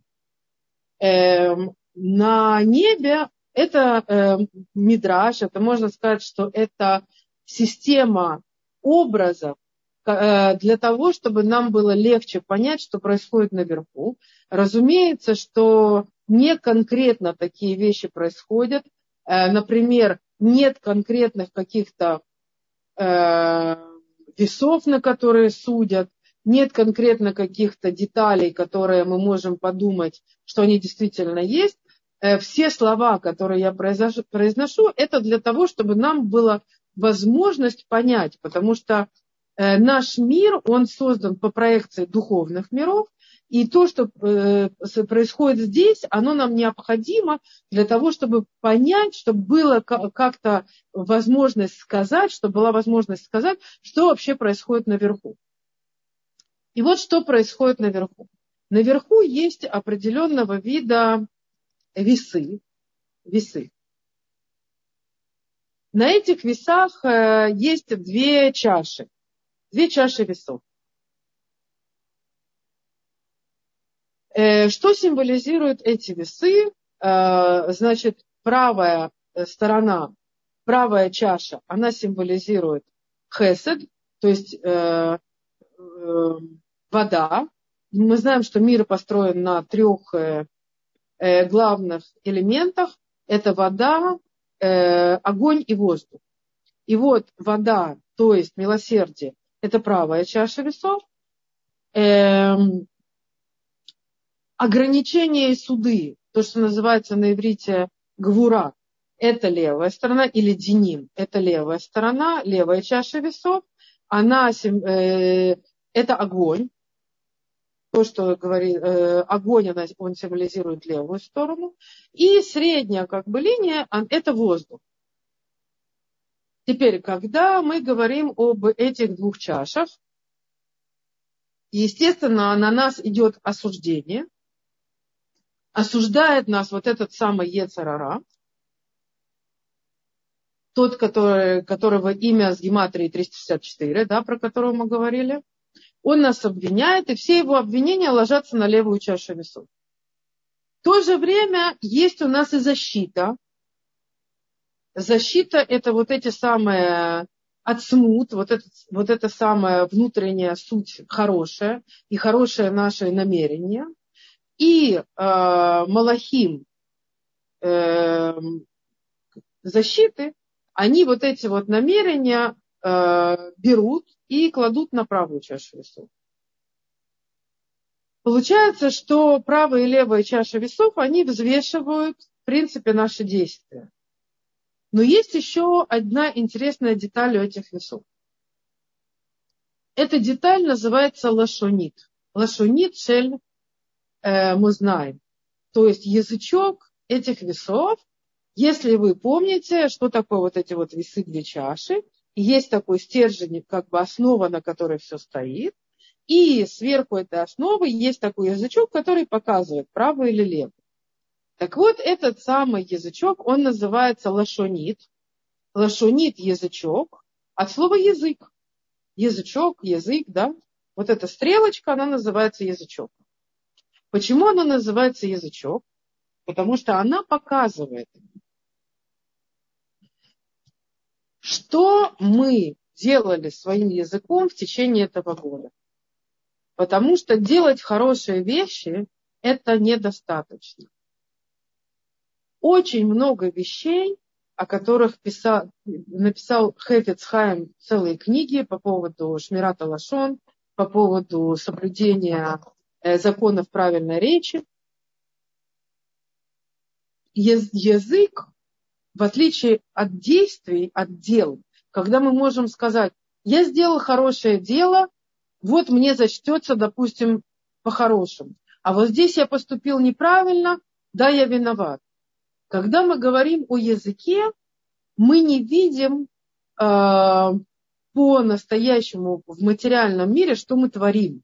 На небе это мидраш, это можно сказать, что это система образов для того, чтобы нам было легче понять, что происходит наверху. Разумеется, что не конкретно такие вещи происходят. Например, нет конкретных каких-то весов, на которые судят, нет конкретно каких-то деталей, которые мы можем подумать, что они действительно есть. Все слова, которые я произношу, это для того, чтобы нам была возможность понять, потому что наш мир, он создан по проекции духовных миров, и то, что происходит здесь, оно нам необходимо для того, чтобы понять, чтобы было как-то возможность сказать, чтобы была возможность сказать, что вообще происходит наверху. И вот что происходит наверху. Наверху есть определенного вида весы. На этих весах есть две чаши весов. Что символизируют эти весы? Значит, правая сторона, правая чаша, она символизирует хесед, то есть вода. Мы знаем, что мир построен на трех главных элементах. Это вода, огонь и воздух. И вот вода, то есть милосердие, это правая чаша весов. Ограничения и суды, то, что называется на иврите гвура, это левая сторона, или диним, это левая сторона, левая чаша весов. Это огонь. То, что говорит огонь, он символизирует левую сторону. И средняя линия, это воздух. Теперь, когда мы говорим об этих двух чашах, естественно, на нас идет осуждение. Осуждает нас вот этот самый Йецер ара, тот, которого имя с гематрией 364, да, про которого мы говорили. Он нас обвиняет, и все его обвинения ложатся на левую чашу весов. В то же время есть у нас и защита. Защита – это вот эти самые ацмут, вот это самая внутренняя суть хорошая, и хорошее наше намерение. И малахим защиты, они вот эти вот намерения берут и кладут на правую чашу весов. Получается, что правая и левая чаша весов, они взвешивают, в принципе, наши действия. Но есть еще одна интересная деталь у этих весов. Эта деталь называется лашонит. Лашонит шель музнаем. То есть язычок этих весов. Если вы помните, что такое вот эти вот весы, две чаши, и есть такой стержень, основа, на которой все стоит, и сверху этой основы есть такой язычок, который показывает, право или лево. Так вот, этот самый язычок, он называется лашонит. Лашонит – язычок, от слова язык. Язычок, язык, да. Вот эта стрелочка, она называется язычок. Почему она называется язычок? Потому что она показывает, что мы делали своим языком в течение этого года. Потому что делать хорошие вещи – это недостаточно. Очень много вещей, о которых написал Хефец Хаим целые книги по поводу шмират лашон, по поводу соблюдения законов правильной речи. Язык, в отличие от действий, от дел, когда мы можем сказать, я сделал хорошее дело, вот мне зачтется, допустим, по-хорошему. А вот здесь я поступил неправильно, да, я виноват. Когда мы говорим о языке, мы не видим по-настоящему в материальном мире, что мы творим.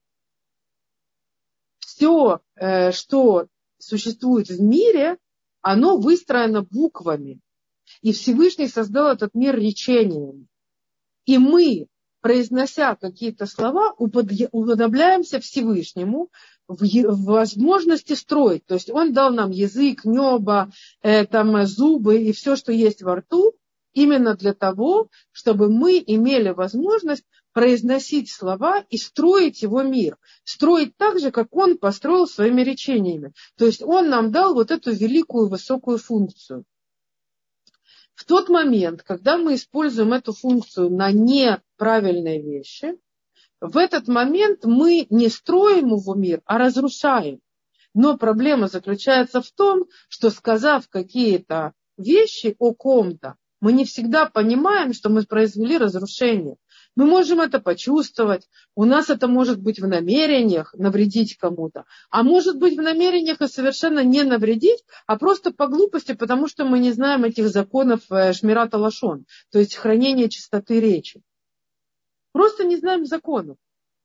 Все, что существует в мире, оно выстроено буквами. И Всевышний создал этот мир речением. И мы, произнося какие-то слова, уподобляемся Всевышнему в возможности строить. То есть он дал нам язык, небо, зубы и все, что есть во рту, именно для того, чтобы мы имели возможность произносить слова и строить его мир. Строить так же, как он построил своими речениями. То есть он нам дал вот эту великую высокую функцию. В тот момент, когда мы используем эту функцию на неправильные вещи, в этот момент мы не строим его мир, а разрушаем. Но проблема заключается в том, что сказав какие-то вещи о ком-то, мы не всегда понимаем, что мы произвели разрушение. Мы можем это почувствовать, у нас это может быть в намерениях навредить кому-то, а может быть в намерениях и совершенно не навредить, а просто по глупости, потому что мы не знаем этих законов шмират лашон, то есть хранения чистоты речи. Просто не знаем законов.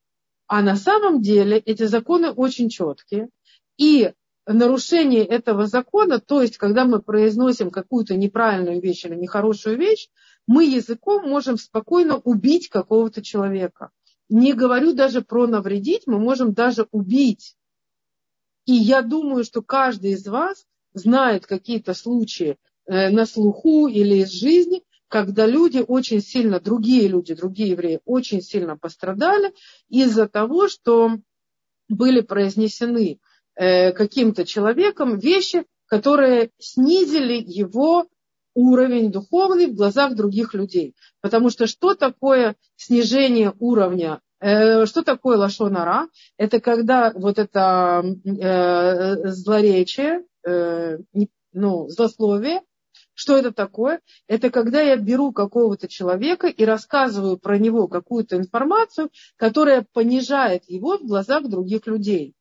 А на самом деле эти законы очень четкие. И нарушение этого закона, то есть когда мы произносим какую-то неправильную вещь или нехорошую вещь, мы языком можем спокойно убить какого-то человека. Не говорю даже про навредить, мы можем даже убить. И я думаю, что каждый из вас знает какие-то случаи на слуху или из жизни, когда люди очень сильно, другие люди, другие евреи очень сильно пострадали из-за того, что были произнесены каким-то человеком вещи, которые снизили его уровень духовный в глазах других людей. Потому что такое снижение уровня, что такое лашон ара? Это когда вот это злоречие, злословие, что это такое? Это когда я беру какого-то человека и рассказываю про него какую-то информацию, которая понижает его в глазах других людей.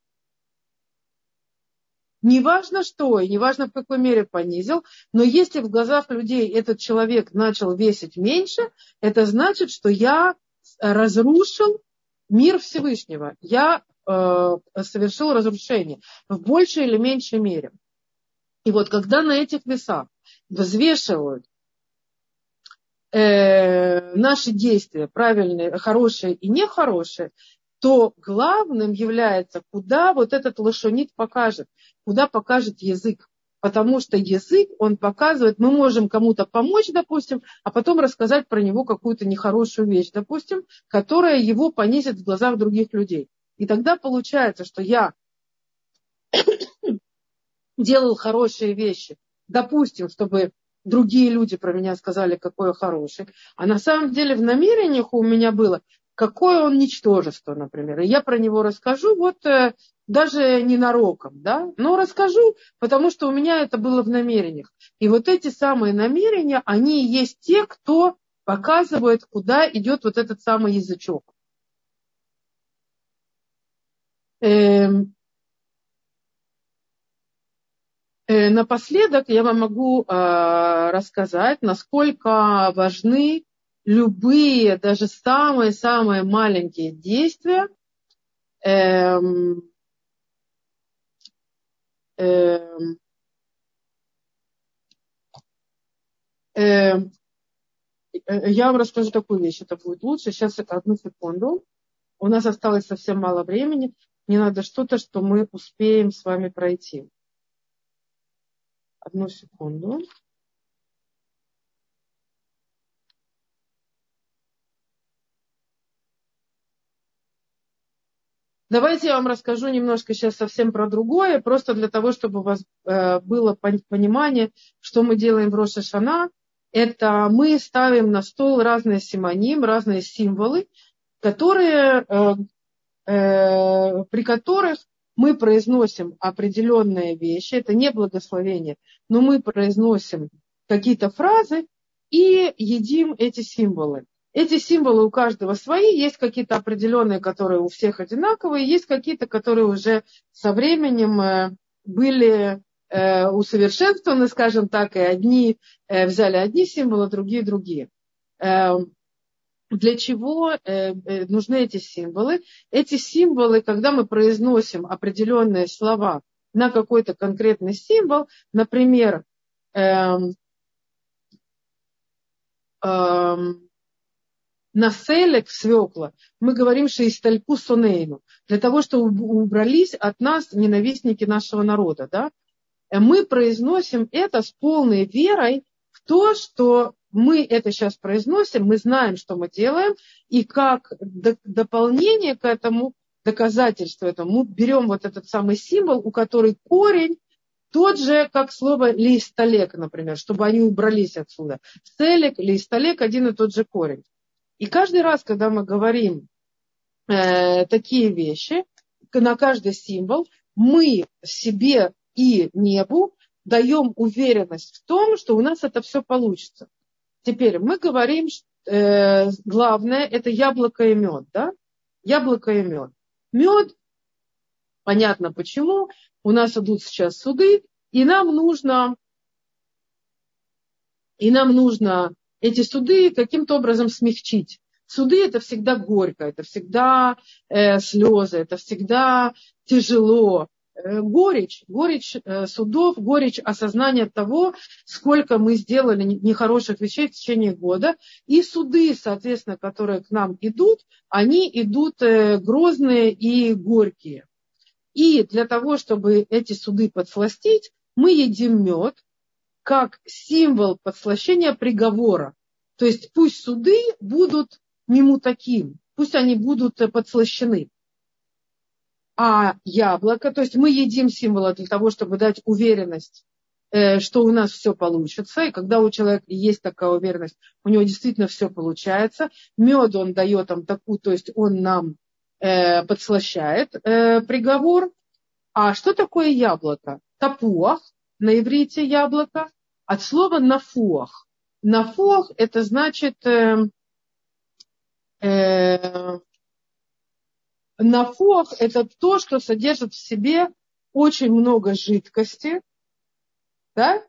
Неважно что, и неважно в какой мере понизил, но если в глазах людей этот человек начал весить меньше, это значит, что я разрушил мир Всевышнего. Я совершил разрушение в большей или меньшей мере. И вот когда на этих весах взвешивают наши действия, правильные, хорошие и нехорошие, то главным является, куда вот этот лошонит покажет, куда покажет язык. Потому что язык, он показывает, мы можем кому-то помочь, допустим, а потом рассказать про него какую-то нехорошую вещь, допустим, которая его понизит в глазах других людей. И тогда получается, что я делал хорошие вещи, допустим, чтобы другие люди про меня сказали, какой я хороший. А на самом деле в намерениях у меня было, какое он ничтожество, например. И я про него расскажу, даже ненароком, да, но расскажу, потому что у меня это было в намерениях. И вот эти самые намерения, они и есть те, кто показывает, куда идет вот этот самый язычок. Напоследок я вам могу рассказать, насколько важны любые, даже самые-самые маленькие действия, я вам расскажу такую вещь, это будет лучше. Сейчас, одну секунду. У нас осталось совсем мало времени. Мне надо что-то, что мы успеем с вами пройти. Одну секунду. Давайте я вам расскажу немножко сейчас совсем про другое, просто для того, чтобы у вас было понимание, что мы делаем в Рош ха-Шана. Это мы ставим на стол разные симоним, разные символы, при которых мы произносим определенные вещи. Это не благословение, но мы произносим какие-то фразы и едим эти символы. Эти символы у каждого свои, есть какие-то определенные, которые у всех одинаковые, есть какие-то, которые уже со временем были усовершенствованы, скажем так, и одни взяли одни символы, другие другие. Для чего нужны эти символы? Эти символы, когда мы произносим определенные слова на какой-то конкретный символ, например, на селек, свекла, мы говорим шеистальку сонейну, для того, чтобы убрались от нас ненавистники нашего народа. Да? Мы произносим это с полной верой в то, что мы это сейчас произносим, мы знаем, что мы делаем, и как дополнение к этому, доказательство этому, мы берем вот этот самый символ, у которого корень тот же, как слово листалек, например, чтобы они убрались отсюда. Селек, листалек, один и тот же корень. И каждый раз, когда мы говорим такие вещи, на каждый символ, мы себе и небу даем уверенность в том, что у нас это все получится. Теперь мы говорим, главное, это яблоко и мед. Да? Яблоко и мед. Мед, понятно почему, у нас идут сейчас суды, и нам нужно эти суды каким-то образом смягчить. Суды – это всегда горько, это всегда слезы, это всегда тяжело. Горечь судов, горечь осознания того, сколько мы сделали нехороших вещей в течение года. И суды, соответственно, которые к нам идут, они идут грозные и горькие. И для того, чтобы эти суды подсластить, мы едим мед как символ подслащения приговора. То есть пусть суды будут мимутаким, пусть они будут подслащены. А яблоко, то есть мы едим символы для того, чтобы дать уверенность, что у нас все получится. И когда у человека есть такая уверенность, у него действительно все получается. Мед он дает нам такую, то есть он нам подслащает приговор. А что такое яблоко? Тапуах, на иврите яблоко, от слова нафуах. Нафуах это значит... Нафуах – это то, что содержит в себе очень много жидкости. Да?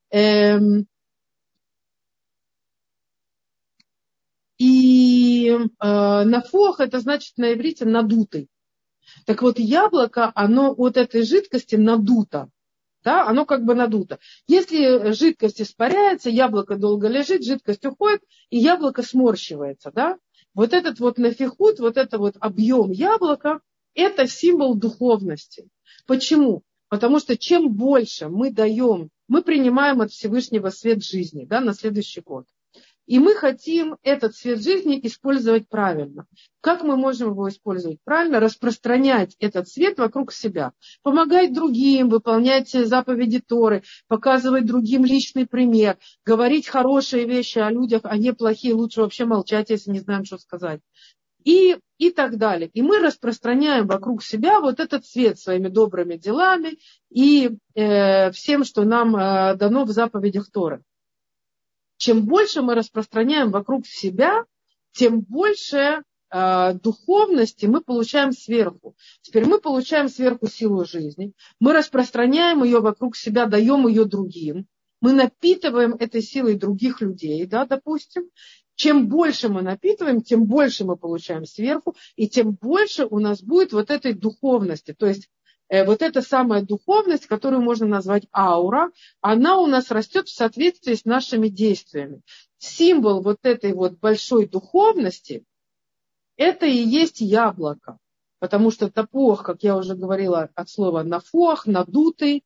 И нафуах – это значит на иврите надутый. Так вот, яблоко, оно от этой жидкости надуто. Да? Оно как бы надуто. Если жидкость испаряется, яблоко долго лежит, жидкость уходит, и яблоко сморщивается. Да? Вот этот вот нафихут, вот это вот объем яблока, это символ духовности. Почему? Потому что чем больше мы даем, мы принимаем от Всевышнего свет жизни, да, на следующий год. И мы хотим этот свет жизни использовать правильно. Как мы можем его использовать правильно? Распространять этот свет вокруг себя. Помогать другим, выполнять заповеди Торы, показывать другим личный пример, говорить хорошие вещи о людях, а не плохие. Лучше вообще молчать, если не знаем, что сказать. И так далее. И мы распространяем вокруг себя вот этот свет своими добрыми делами и всем, что нам дано в заповедях Торы. Чем больше мы распространяем вокруг себя, тем больше духовности мы получаем сверху. Теперь мы получаем сверху силу жизни, мы распространяем ее вокруг себя, даем ее другим, мы напитываем этой силой других людей, да, допустим. Чем больше мы напитываем, тем больше мы получаем сверху, и тем больше у нас будет вот этой духовности. То есть вот эта самая духовность, которую можно назвать аура, она у нас растет в соответствии с нашими действиями. Символ вот этой вот большой духовности – это и есть яблоко. Потому что тапуах, как я уже говорила, от слова нафуах, надутый,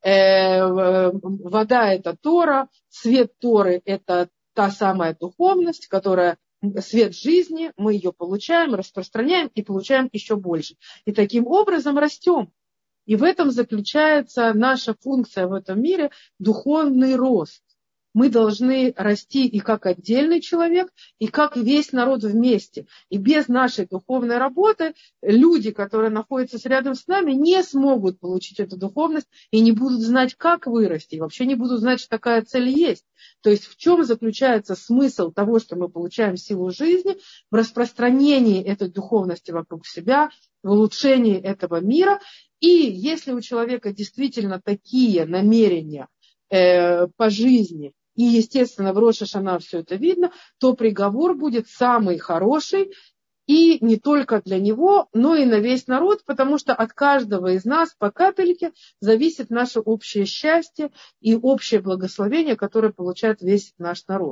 вода – это Тора, свет Торы – это та самая духовность, которая свет жизни, мы ее получаем, распространяем и получаем еще больше. И таким образом растем. И в этом заключается наша функция в этом мире – духовный рост. Мы должны расти и как отдельный человек, и как весь народ вместе. И без нашей духовной работы люди, которые находятся рядом с нами, не смогут получить эту духовность и не будут знать, как вырасти. И вообще не будут знать, что такая цель есть. То есть в чем заключается смысл того, что мы получаем силу жизни, в распространении этой духовности вокруг себя, в улучшении этого мира. И если у человека действительно такие намерения по жизни, и, естественно, в Рош ха-Шана все это видно, то приговор будет самый хороший, и не только для него, но и на весь народ, потому что от каждого из нас по капельке зависит наше общее счастье и общее благословение, которое получает весь наш народ.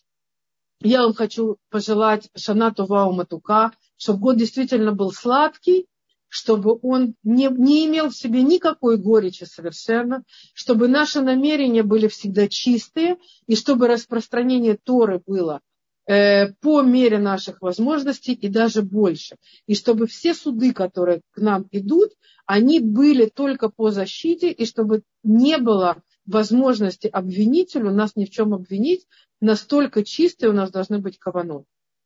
Я вам хочу пожелать Шана Това Уматука, чтобы год действительно был сладкий, чтобы он не имел в себе никакой горечи совершенно, чтобы наши намерения были всегда чистые, и чтобы распространение Торы было по мере наших возможностей и даже больше. И чтобы все суды, которые к нам идут, они были только по защите, и чтобы не было возможности обвинителю нас ни в чем обвинить, настолько чистые у нас должны быть каванот.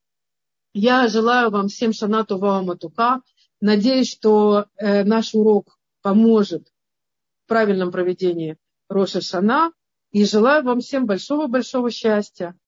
Я желаю вам всем Шана Това Уматука. Надеюсь, что наш урок поможет в правильном проведении Рош ха-Шана. И желаю вам всем большого-большого счастья.